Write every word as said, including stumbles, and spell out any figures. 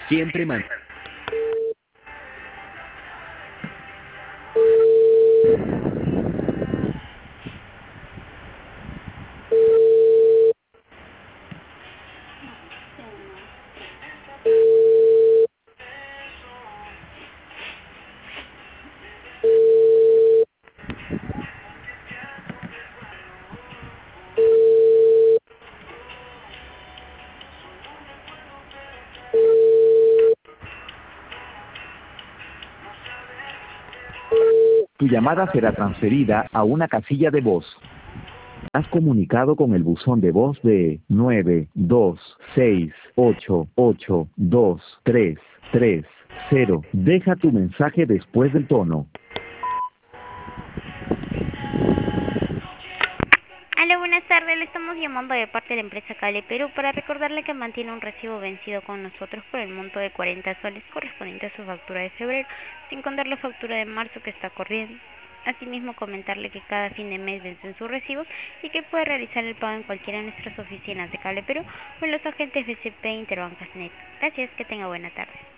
Siempre man... Tu llamada será transferida a una casilla de voz. Has comunicado con el buzón de voz de nueve dos seis ocho ocho dos tres tres cero. Deja tu mensaje después del tono. Hola, buenas tardes. Le estamos llamando de parte de la empresa Cable Perú para recordarle que mantiene un recibo vencido con nosotros por el monto de cuarenta soles correspondiente a su factura de febrero, sin contar la factura de marzo que está corriendo. Asimismo, comentarle que cada fin de mes vencen sus recibos y que puede realizar el pago en cualquiera de nuestras oficinas de Cable Perú o en los agentes B C P Interbancas Net. Gracias, que tenga buena tarde.